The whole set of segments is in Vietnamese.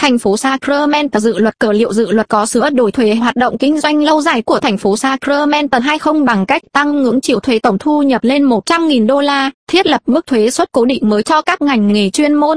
Thành phố Sacramento dự luật cờ. Liệu dự luật có sửa đổi thuế hoạt động kinh doanh lâu dài của thành phố Sacramento hay không bằng cách tăng ngưỡng chịu thuế tổng thu nhập lên 100.000 đô la, thiết lập mức thuế suất cố định mới cho các ngành nghề chuyên môn,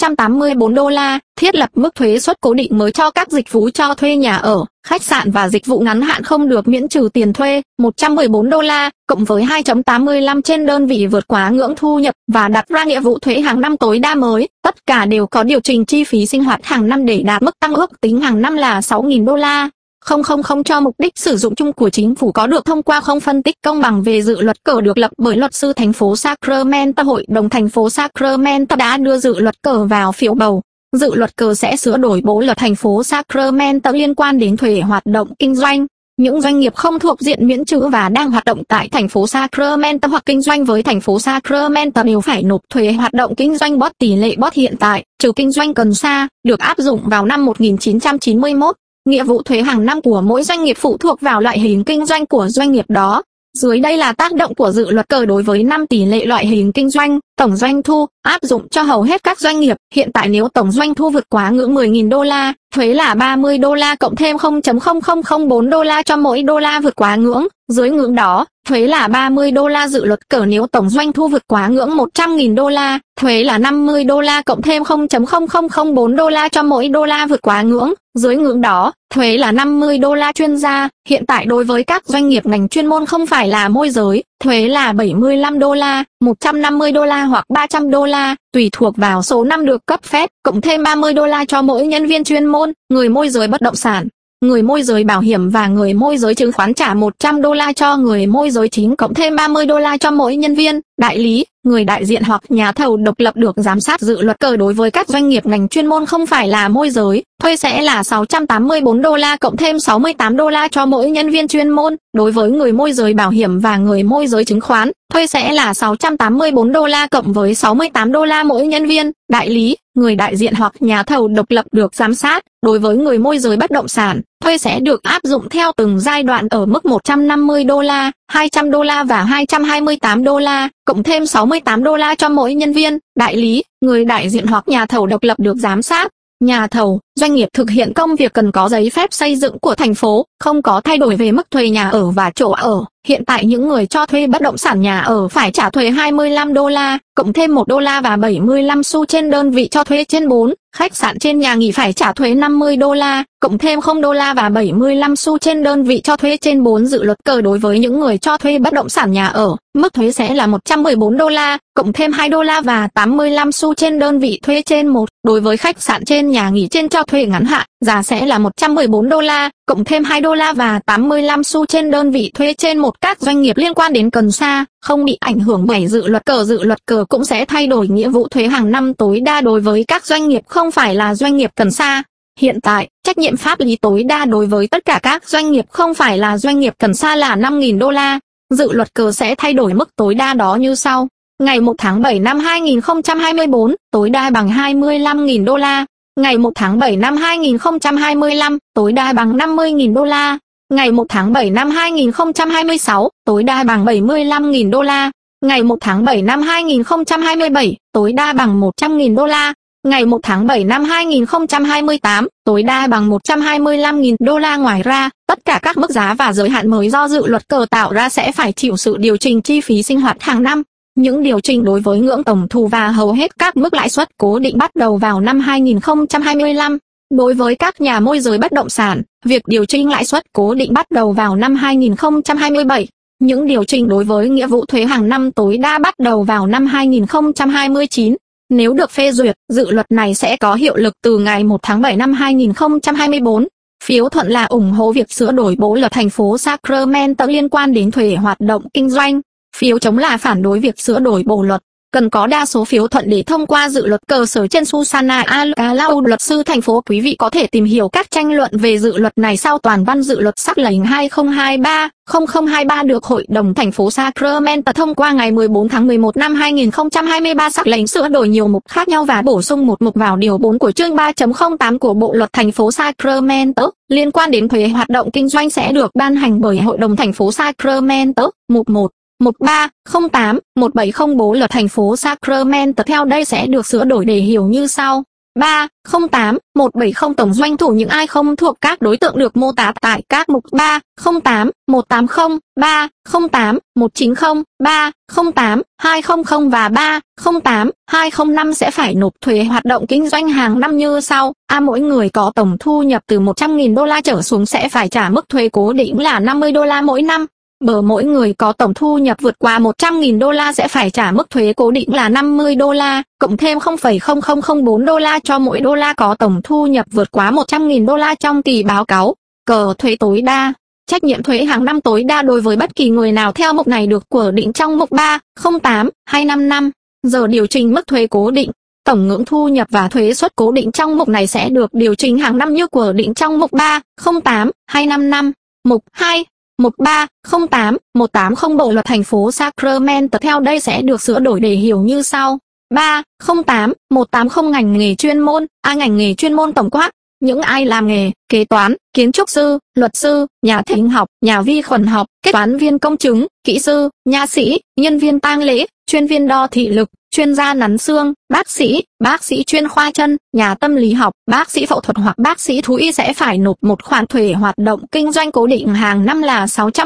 684 đô la, thiết lập mức thuế suất cố định mới cho các dịch vụ cho thuê nhà ở, khách sạn và dịch vụ ngắn hạn không được miễn trừ tiền thuê, 114 đô la, cộng với 2.85 trên đơn vị vượt quá ngưỡng thu nhập và đặt ra nghĩa vụ thuế hàng năm tối đa mới. Tất cả đều có điều chỉnh chi phí sinh hoạt hàng năm để đạt mức tăng ước tính hàng năm là 6.000 đô la. 000 cho mục đích sử dụng chung của chính phủ có được thông qua không phân tích công bằng về dự luật cờ được lập bởi luật sư thành phố Sacramento. Hội đồng thành phố Sacramento đã đưa dự luật cờ vào phiếu bầu. Dự luật cờ sẽ sửa đổi bộ luật thành phố Sacramento liên quan đến thuế hoạt động kinh doanh. Những doanh nghiệp không thuộc diện miễn trừ và đang hoạt động tại thành phố Sacramento hoặc kinh doanh với thành phố Sacramento đều phải nộp thuế hoạt động kinh doanh bot tỷ lệ bot hiện tại, trừ kinh doanh cần sa, được áp dụng vào năm 1991. Nghĩa vụ thuế hàng năm của mỗi doanh nghiệp phụ thuộc vào loại hình kinh doanh của doanh nghiệp đó. Dưới đây là tác động của dự luật cờ đối với 5 tỷ lệ loại hình kinh doanh, tổng doanh thu, áp dụng cho hầu hết các doanh nghiệp. Hiện tại nếu tổng doanh thu vượt quá ngưỡng 10.000 đô la, thuế là 30 đô la cộng thêm 0.0004 đô la cho mỗi đô la vượt quá ngưỡng. Dưới ngưỡng đó, thuế là 30 đô la. Dự luật cờ nếu tổng doanh thu vượt quá ngưỡng 100.000 đô la, thuế là 50 đô la cộng thêm 0.0004 đô la cho mỗi đô la vượt quá ngưỡng. Dưới ngưỡng đó, thuế là 50 đô la. Chuyên gia, hiện tại đối với các doanh nghiệp ngành chuyên môn không phải là môi giới, thuế là 75 đô la, 150 đô la hoặc 300 đô la, tùy thuộc vào số năm được cấp phép, cộng thêm 30 đô la cho mỗi nhân viên chuyên môn, người môi giới bất động sản, người môi giới bảo hiểm và người môi giới chứng khoán trả 100 đô la cho người môi giới chính cộng thêm 30 đô la cho mỗi nhân viên, đại lý, người đại diện hoặc nhà thầu độc lập được giám sát. Dự luật cờ đối với các doanh nghiệp ngành chuyên môn không phải là môi giới, thuế sẽ là 684 đô la cộng thêm 68 đô la cho mỗi nhân viên chuyên môn. Đối với người môi giới bảo hiểm và người môi giới chứng khoán, thuế sẽ là 684 đô la cộng với 68 đô la mỗi nhân viên, đại lý, người đại diện hoặc nhà thầu độc lập được giám sát. Đối với người môi giới bất động sản, thuế sẽ được áp dụng theo từng giai đoạn ở mức 150 đô la, 200 đô la và 228 đô la, cộng thêm 68 đô la cho mỗi nhân viên, đại lý, người đại diện hoặc nhà thầu độc lập được giám sát. Nhà thầu, doanh nghiệp thực hiện công việc cần có giấy phép xây dựng của thành phố, không có thay đổi về mức thuế nhà ở và chỗ ở. Hiện tại những người cho thuê bất động sản nhà ở phải trả thuế 25 đô la, cộng thêm 1 đô la và 75 xu trên đơn vị cho thuê trên 4. Khách sạn trên nhà nghỉ phải trả thuế 50 đô la, cộng thêm 0 đô la và 75 xu trên đơn vị cho thuê trên 4. Dự luật cờ đối với những người cho thuê bất động sản nhà ở, mức thuế sẽ là 114 đô la, cộng thêm 2 đô la và 85 xu trên đơn vị thuê trên 1. Đối với khách sạn trên nhà nghỉ trên cho thuê ngắn hạn, giá sẽ là 114 đô la, cộng thêm 2 đô la và 85 xu trên đơn vị thuê trên 1. Các doanh nghiệp liên quan đến cần sa không bị ảnh hưởng bởi dự luật cờ. Dự luật cờ cũng sẽ thay đổi nghĩa vụ thuế hàng năm tối đa đối với các doanh nghiệp không phải là doanh nghiệp cần sa. Hiện tại, trách nhiệm pháp lý tối đa đối với tất cả các doanh nghiệp không phải là doanh nghiệp cần sa là 5.000 đô la. Dự luật cờ sẽ thay đổi mức tối đa đó như sau. Ngày 1 tháng 7 năm 2024, tối đa bằng 25.000 đô la. Ngày 1 tháng 7 năm 2025, tối đa bằng 50.000 đô la. Ngày 1 tháng 7 năm 2026, tối đa bằng 75.000 đô la. Ngày 1 tháng 7 năm 2027, tối đa bằng 100.000 đô la. Ngày 1 tháng 7 năm 2028, tối đa bằng 125.000 đô la. Ngoài ra, tất cả các mức giá và giới hạn mới do dự luật cờ tạo ra sẽ phải chịu sự điều chỉnh chi phí sinh hoạt hàng năm. Những điều chỉnh đối với ngưỡng tổng thu và hầu hết các mức lãi suất cố định bắt đầu vào năm 2025. Đối với các nhà môi giới bất động sản, việc điều chỉnh lãi suất cố định bắt đầu vào năm 2027. Những điều chỉnh đối với nghĩa vụ thuế hàng năm tối đa bắt đầu vào năm 2029. Nếu được phê duyệt, dự luật này sẽ có hiệu lực từ ngày 1 tháng 7 năm 2024. Phiếu thuận là ủng hộ việc sửa đổi bộ luật thành phố Sacramento liên quan đến thuế hoạt động kinh doanh. Phiếu chống là phản đối việc sửa đổi bộ luật. Cần có đa số phiếu thuận để thông qua dự luật cờ. Sở trên Susana Alcalau, luật sư thành phố. Quý vị có thể tìm hiểu các tranh luận về dự luật này sau toàn văn dự luật sắc lệnh 2023-0023 được Hội đồng thành phố Sacramento thông qua ngày 14 tháng 11 năm 2023. Sắc lệnh sửa đổi nhiều mục khác nhau và bổ sung một mục vào điều 4 của chương 3.08 của Bộ luật thành phố Sacramento liên quan đến thuế hoạt động kinh doanh sẽ được ban hành bởi Hội đồng thành phố Sacramento. Mục 1. 1308-1704 luật thành phố Sacramento theo đây sẽ được sửa đổi để hiểu như sau. 308-170 tổng doanh thu những ai không thuộc các đối tượng được mô tả tại các mục 308-180, 308-190, 308-200 và 308-205 sẽ phải nộp thuế hoạt động kinh doanh hàng năm như sau. A. Mỗi người có tổng thu nhập từ 100.000 đô la trở xuống sẽ phải trả mức thuế cố định là 50 đô la mỗi năm. B. Mỗi người có tổng thu nhập vượt qua 100.000 đô la sẽ phải trả mức thuế cố định là 50 đô la, cộng thêm 0,0004 đô la cho mỗi đô la có tổng thu nhập vượt quá 100.000 đô la trong kỳ báo cáo. Cờ thuế tối đa. Trách nhiệm thuế hàng năm tối đa đối với bất kỳ người nào theo mục này được quy định trong mục 308-255. Giờ điều chỉnh mức thuế cố định. Tổng ngưỡng thu nhập và thuế suất cố định trong mục này sẽ được điều chỉnh hàng năm như quy định trong mục 308-255. Mục 2. Mục 308-180 Bộ luật thành phố Sacramento theo đây sẽ được sửa đổi để hiểu như sau. 308-180 Ngành nghề chuyên môn. A. Ngành nghề chuyên môn tổng quát. Những ai làm nghề kế toán, kiến trúc sư, luật sư, nhà thính học, nhà vi khuẩn học, kế toán viên công chứng, kỹ sư, nha sĩ, nhân viên tang lễ, chuyên viên đo thị lực, chuyên gia nắn xương, bác sĩ chuyên khoa chân, nhà tâm lý học, bác sĩ phẫu thuật hoặc bác sĩ thú y sẽ phải nộp một khoản thuế hoạt động kinh doanh cố định hàng năm là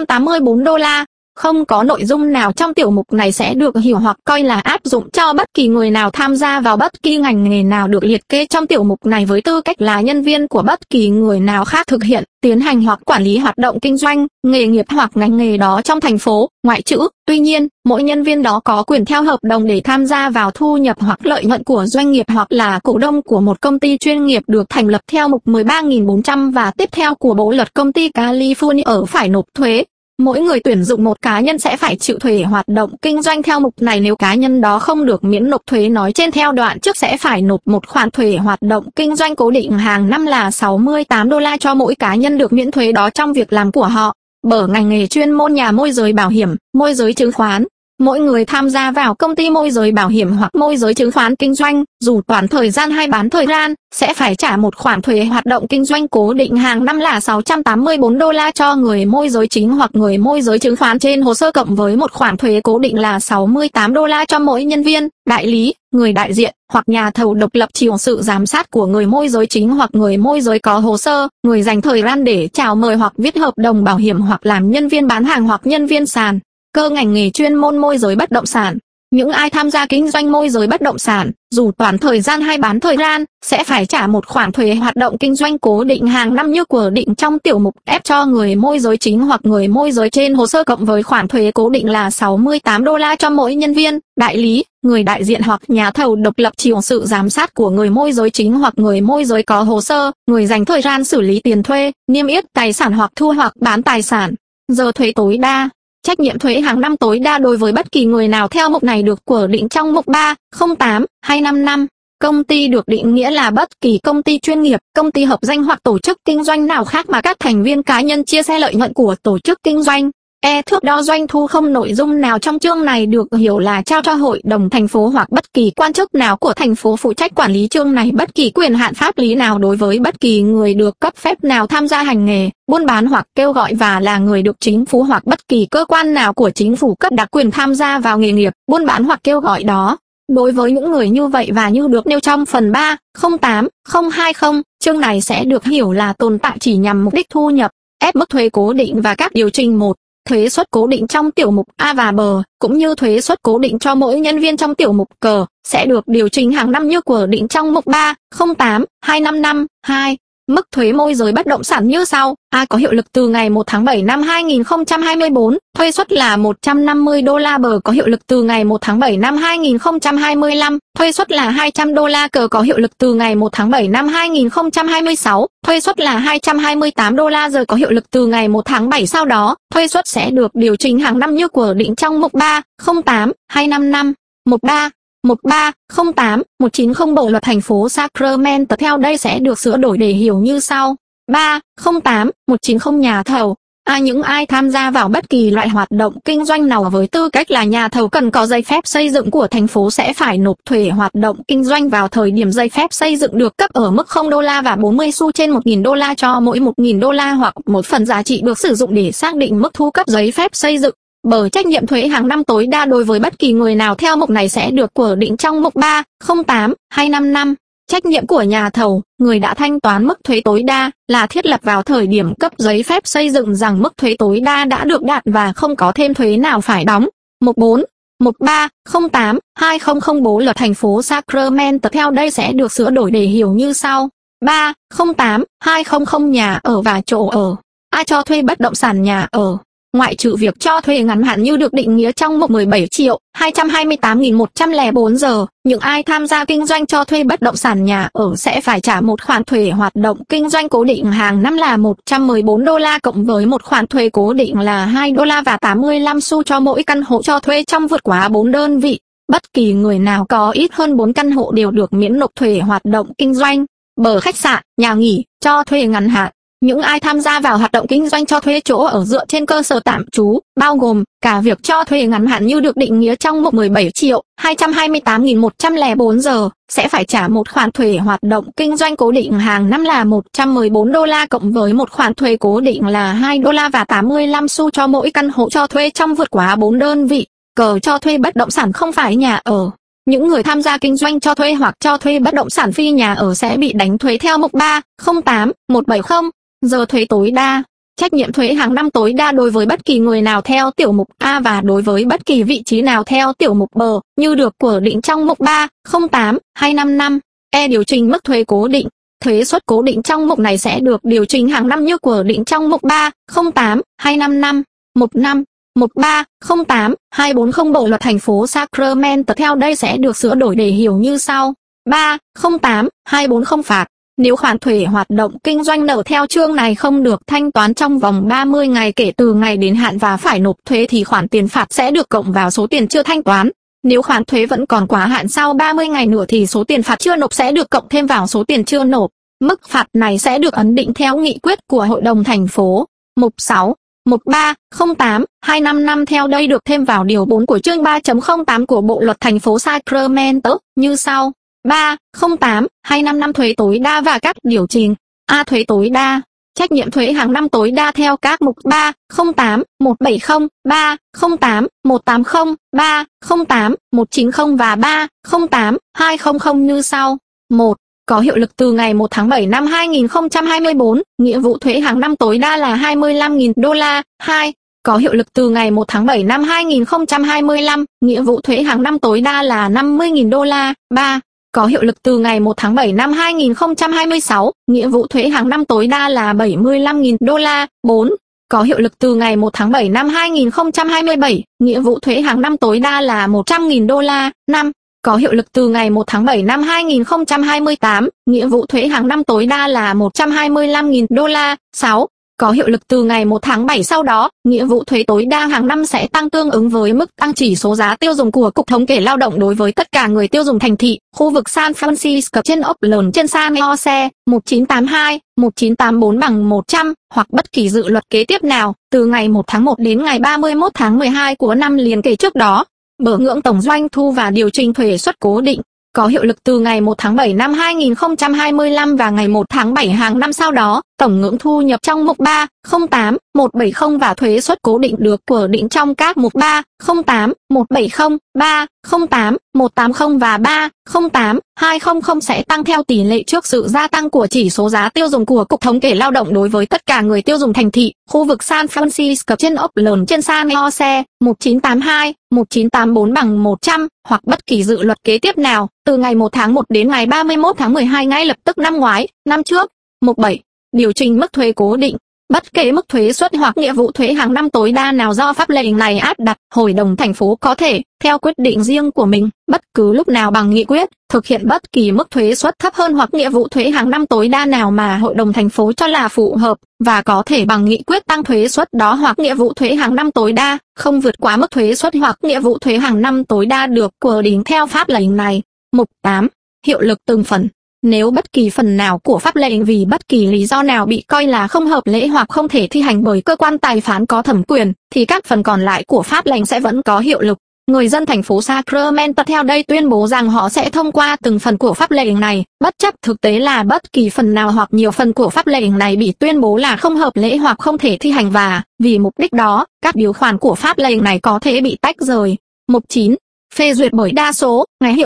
684 đô la. Không có nội dung nào trong tiểu mục này sẽ được hiểu hoặc coi là áp dụng cho bất kỳ người nào tham gia vào bất kỳ ngành nghề nào được liệt kê trong tiểu mục này với tư cách là nhân viên của bất kỳ người nào khác thực hiện, tiến hành hoặc quản lý hoạt động kinh doanh, nghề nghiệp hoặc ngành nghề đó trong thành phố, ngoại trừ. Tuy nhiên, mỗi nhân viên đó có quyền theo hợp đồng để tham gia vào thu nhập hoặc lợi nhuận của doanh nghiệp hoặc là cổ đông của một công ty chuyên nghiệp được thành lập theo mục 13.400 và tiếp theo của Bộ luật Công ty California ở phải nộp thuế. Mỗi người tuyển dụng một cá nhân sẽ phải chịu thuế hoạt động kinh doanh theo mục này nếu cá nhân đó không được miễn nộp thuế nói trên theo đoạn trước sẽ phải nộp một khoản thuế hoạt động kinh doanh cố định hàng năm là 68 đô la cho mỗi cá nhân được miễn thuế đó trong việc làm của họ. Bởi ngành nghề chuyên môn nhà môi giới bảo hiểm, môi giới chứng khoán. Mỗi người tham gia vào công ty môi giới bảo hiểm hoặc môi giới chứng khoán kinh doanh, dù toàn thời gian hay bán thời gian, sẽ phải trả một khoản thuế hoạt động kinh doanh cố định hàng năm là 684 đô la cho người môi giới chính hoặc người môi giới chứng khoán trên hồ sơ cộng với một khoản thuế cố định là 68 đô la cho mỗi nhân viên, đại lý, người đại diện hoặc nhà thầu độc lập chịu sự giám sát của người môi giới chính hoặc người môi giới có hồ sơ, người dành thời gian để chào mời hoặc viết hợp đồng bảo hiểm hoặc làm nhân viên bán hàng hoặc nhân viên sàn. Cơ ngành nghề chuyên môn môi giới bất động sản. Những ai tham gia kinh doanh môi giới bất động sản, dù toàn thời gian hay bán thời gian, sẽ phải trả một khoản thuế hoạt động kinh doanh cố định hàng năm như quy định trong tiểu mục F cho người môi giới chính hoặc người môi giới trên hồ sơ cộng với khoản thuế cố định là 68 đô la cho mỗi nhân viên, đại lý, người đại diện hoặc nhà thầu độc lập chịu sự giám sát của người môi giới chính hoặc người môi giới có hồ sơ, người dành thời gian xử lý tiền thuê, niêm yết tài sản hoặc thu hoặc bán tài sản. Giờ thuế tối đa. Trách nhiệm thuế hàng năm tối đa đối với bất kỳ người nào theo mục này được quy định trong mục 308-255. Công ty được định nghĩa là bất kỳ công ty chuyên nghiệp, công ty hợp danh hoặc tổ chức kinh doanh nào khác mà các thành viên cá nhân chia sẻ lợi nhuận của tổ chức kinh doanh. Thước đo doanh thu không nội dung nào trong chương này được hiểu là trao cho hội đồng thành phố hoặc bất kỳ quan chức nào của thành phố phụ trách quản lý chương này bất kỳ quyền hạn pháp lý nào đối với bất kỳ người được cấp phép nào tham gia hành nghề, buôn bán hoặc kêu gọi và là người được chính phủ hoặc bất kỳ cơ quan nào của chính phủ cấp đặc quyền tham gia vào nghề nghiệp, buôn bán hoặc kêu gọi đó. Đối với những người như vậy và như được nêu trong phần 308-020, chương này sẽ được hiểu là tồn tại chỉ nhằm mục đích thu nhập, ép mức thuế cố định và các điều chỉnh 1. Thuế suất cố định trong tiểu mục A và B, cũng như thuế suất cố định cho mỗi nhân viên trong tiểu mục C, sẽ được điều chỉnh hàng năm như quy định trong mục 308-255. 2. Mức thuế môi giới bất động sản như sau. A. Có hiệu lực từ ngày 1 tháng 7 năm 2024, thuế suất là 150 đô la. B. Có hiệu lực từ ngày 1 tháng 7 năm 2025, thuế suất là 200 đô la. C. Có hiệu lực từ ngày 1 tháng 7 năm 2026, thuế suất là 228 đô la. Giờ có hiệu lực từ ngày 1 tháng 7 sau đó, thuế suất sẽ được điều chỉnh hàng năm như quy định trong mục 308-255. 1308-190 Bộ luật thành phố Sacramento theo đây sẽ được sửa đổi để hiểu như sau. 308-190 Nhà thầu. Những ai tham gia vào bất kỳ loại hoạt động kinh doanh nào với tư cách là nhà thầu cần có giấy phép xây dựng của thành phố sẽ phải nộp thuế hoạt động kinh doanh vào thời điểm giấy phép xây dựng được cấp ở mức 0 đô la và 40 xu trên 1.000 đô la cho mỗi 1.000 đô la hoặc một phần giá trị được sử dụng để xác định mức thu cấp giấy phép xây dựng. Bởi trách nhiệm thuế hàng năm tối đa đối với bất kỳ người nào theo mục này sẽ được quy định trong mục 308-255. Trách nhiệm của nhà thầu, người đã thanh toán mức thuế tối đa, là thiết lập vào thời điểm cấp giấy phép xây dựng rằng mức thuế tối đa đã được đạt và không có thêm thuế nào phải đóng. Mục 4. Mục 3, 08, 2004 Luật thành phố Sacramento theo đây sẽ được sửa đổi để hiểu như sau. 3, 08, 200 nhà ở và chỗ ở. Ai cho thuê bất động sản nhà ở, ngoại trừ việc cho thuê ngắn hạn như được định nghĩa trong mục 17.228.104 giờ, những ai tham gia kinh doanh cho thuê bất động sản nhà ở sẽ phải trả một khoản thuế hoạt động kinh doanh cố định hàng năm là $114 cộng với một khoản thuế cố định là $2 và 85 xu cho mỗi căn hộ cho thuê trong vượt quá 4 đơn vị. Bất kỳ người nào có ít hơn 4 căn hộ đều được miễn nộp thuế hoạt động kinh doanh. Bờ khách sạn, nhà nghỉ, cho thuê ngắn hạn. Những ai tham gia vào hoạt động kinh doanh cho thuê chỗ ở dựa trên cơ sở tạm trú, bao gồm cả việc cho thuê ngắn hạn như được định nghĩa trong mục 17.228.104 giờ, sẽ phải trả một khoản thuế hoạt động kinh doanh cố định hàng năm là $114 cộng với một khoản thuế cố định là $2 và 85 xu cho mỗi căn hộ cho thuê trong vượt quá 4 đơn vị. Cờ cho thuê bất động sản không phải nhà ở. Những người tham gia kinh doanh cho thuê hoặc cho thuê bất động sản phi nhà ở sẽ bị đánh thuế theo mục 3, 08, 170. Giờ thuế tối đa. Trách nhiệm thuế hàng năm tối đa đối với bất kỳ người nào theo tiểu mục A và đối với bất kỳ vị trí nào theo tiểu mục B, như được quy định trong mục 3, 08, 255. E. Điều chỉnh mức thuế cố định. Thuế suất cố định trong mục này sẽ được điều chỉnh hàng năm như quy định trong mục 3, 08, 255. Mục 5. Mục 3, 08, 240 Bộ Luật thành phố Sacramento theo đây sẽ được sửa đổi để hiểu như sau. 3, 08, 240 phạt. Nếu khoản thuế hoạt động kinh doanh nợ theo chương này không được thanh toán trong vòng 30 ngày kể từ ngày đến hạn và phải nộp thuế thì khoản tiền phạt sẽ được cộng vào số tiền chưa thanh toán. Nếu khoản thuế vẫn còn quá hạn sau 30 ngày nữa thì số tiền phạt chưa nộp sẽ được cộng thêm vào số tiền chưa nộp. Mức phạt này sẽ được ấn định theo nghị quyết của Hội đồng thành phố. Mục 6. Mục 3, 08, 255 theo đây được thêm vào điều 4 của chương 3.08 của Bộ Luật thành phố Sacramento, như sau. 3, 08, 255 Thuế tối đa và các điều chỉnh. A. Thuế tối đa. Trách nhiệm thuế hàng năm tối đa theo các mục 3, 08, 170, 3, 08, 180, 3, 08, 190 và 3, 08, 200 như sau. 1. Có hiệu lực từ ngày 1 tháng 7 năm 2024, nghĩa vụ thuế hàng năm tối đa là $25.000. 2. Có hiệu lực từ ngày 1 tháng 7 năm 2025, nghĩa vụ thuế hàng năm tối đa là $50.000. 3. Có hiệu lực từ ngày 1 tháng 7 năm 2026, nghĩa vụ thuế hàng năm tối đa là $75.000. 4. Có hiệu lực từ ngày 1 tháng 7 năm 2027, nghĩa vụ thuế hàng năm tối đa là $100.000. 5. Có hiệu lực từ ngày 1 tháng 7 năm 2028, nghĩa vụ thuế hàng năm tối đa là $125.000. 6. Có hiệu lực từ ngày 1 tháng 7 sau đó, nghĩa vụ thuế tối đa hàng năm sẽ tăng tương ứng với mức tăng chỉ số giá tiêu dùng của Cục Thống kê Lao động đối với tất cả người tiêu dùng thành thị, khu vực San Francisco trên Oakland trên San Jose, 1982, 1984 bằng 100, hoặc bất kỳ dự luật kế tiếp nào, từ ngày 1 tháng 1 đến ngày 31 tháng 12 của năm liền kề trước đó. Bờ ngưỡng tổng doanh thu và điều chỉnh thuế suất cố định. Có hiệu lực từ ngày 1 tháng 7 năm 2025 và ngày 1 tháng 7 hàng năm sau đó, tổng ngưỡng thu nhập trong mục 3, 08, 170 và thuế suất cố định được quy định trong các mục 3, 08, 170, 3, 08, 180 và 3, 08, 200 sẽ tăng theo tỷ lệ trước sự gia tăng của chỉ số giá tiêu dùng của Cục Thống kê Lao động đối với tất cả người tiêu dùng thành thị, khu vực San Francisco trên Oakland trên San Jose, 1982, 1984 bằng 100, hoặc bất kỳ dự luật kế tiếp nào, từ ngày 1 tháng 1 đến ngày 31 tháng 12 ngay lập tức năm ngoái, năm trước. Mục 7. Điều chỉnh mức thuế cố định. Bất kể mức thuế suất hoặc nghĩa vụ thuế hàng năm tối đa nào do pháp lệnh này áp đặt, Hội đồng thành phố có thể, theo quyết định riêng của mình, bất cứ lúc nào bằng nghị quyết, thực hiện bất kỳ mức thuế suất thấp hơn hoặc nghĩa vụ thuế hàng năm tối đa nào mà Hội đồng thành phố cho là phù hợp, và có thể bằng nghị quyết tăng thuế suất đó hoặc nghĩa vụ thuế hàng năm tối đa, không vượt quá mức thuế suất hoặc nghĩa vụ thuế hàng năm tối đa được quy định theo pháp lệnh này. Mục 8. Hiệu lực từng phần. Nếu bất kỳ phần nào của pháp lệnh vì bất kỳ lý do nào bị coi là không hợp lệ hoặc không thể thi hành bởi cơ quan tài phán có thẩm quyền, thì các phần còn lại của pháp lệnh sẽ vẫn có hiệu lực. Người dân thành phố Sacramento theo đây tuyên bố rằng họ sẽ thông qua từng phần của pháp lệnh này, bất chấp thực tế là bất kỳ phần nào hoặc nhiều phần của pháp lệnh này bị tuyên bố là không hợp lệ hoặc không thể thi hành và, vì mục đích đó, các điều khoản của pháp lệnh này có thể bị tách rời. Mục 9. Phê duyệt bởi đa số, ngày hiệu lực.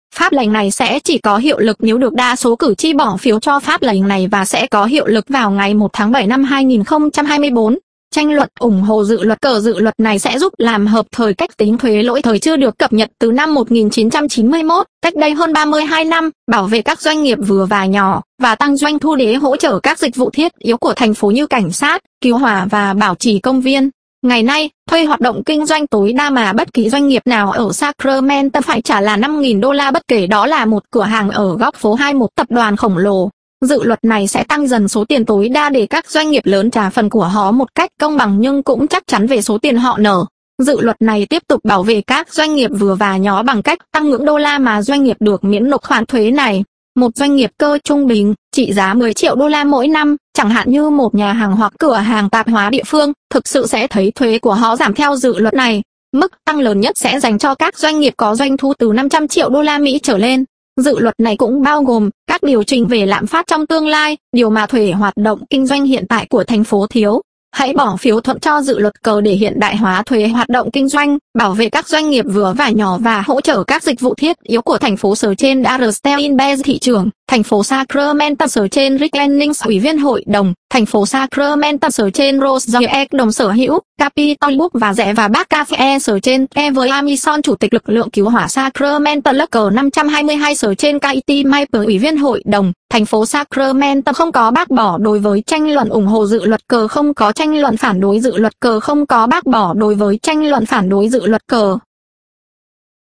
Pháp lệnh này sẽ chỉ có hiệu lực nếu được đa số cử tri bỏ phiếu cho pháp lệnh này và sẽ có hiệu lực vào ngày 1 tháng 7 năm 2024. Tranh luận ủng hộ dự luật này sẽ giúp làm hợp thời cách tính thuế lỗi thời chưa được cập nhật từ năm 1991, cách đây hơn 32 năm, bảo vệ các doanh nghiệp vừa và nhỏ, và tăng doanh thu để hỗ trợ các dịch vụ thiết yếu của thành phố như cảnh sát, cứu hỏa và bảo trì công viên. Ngày nay, thuế hoạt động kinh doanh tối đa mà bất kỳ doanh nghiệp nào ở Sacramento phải trả là $5.000 bất kể đó là một cửa hàng ở góc phố hay một tập đoàn khổng lồ. Dự luật này sẽ tăng dần số tiền tối đa để các doanh nghiệp lớn trả phần của họ một cách công bằng nhưng cũng chắc chắn về số tiền họ nợ. Dự luật này tiếp tục bảo vệ các doanh nghiệp vừa và nhỏ bằng cách tăng ngưỡng đô la mà doanh nghiệp được miễn nộp khoản thuế này. Một doanh nghiệp cơ trung bình, trị giá $10 triệu mỗi năm, chẳng hạn như một nhà hàng hoặc cửa hàng tạp hóa địa phương, thực sự sẽ thấy thuế của họ giảm theo dự luật này. Mức tăng lớn nhất sẽ dành cho các doanh nghiệp có doanh thu từ $500 triệu trở lên. Dự luật này cũng bao gồm các điều chỉnh về lạm phát trong tương lai, điều mà thuế hoạt động kinh doanh hiện tại của thành phố thiếu. Hãy bỏ phiếu thuận cho dự luật để hiện đại hóa thuế hoạt động kinh doanh, bảo vệ các doanh nghiệp vừa và nhỏ và hỗ trợ các dịch vụ thiết yếu của thành phố. Sở trên Darrell Steinbeck, thị trưởng, thành phố Sacramento. Sở trên Rick Lennings, ủy viên hội đồng, thành phố Sacramento. Sở trên Rose Joyce, đồng sở hữu, Capitol Book và rẻ và bác cafe. Sở trên Trevor Amison, chủ tịch lực lượng cứu hỏa Sacramento Local 522. Sở trên Katie Maple, ủy viên hội đồng, thành phố Sacramento. Không có bác bỏ đối với tranh luận ủng hộ dự luật không có tranh luận phản đối dự luật không có bác bỏ đối với tranh luận phản đối dự luật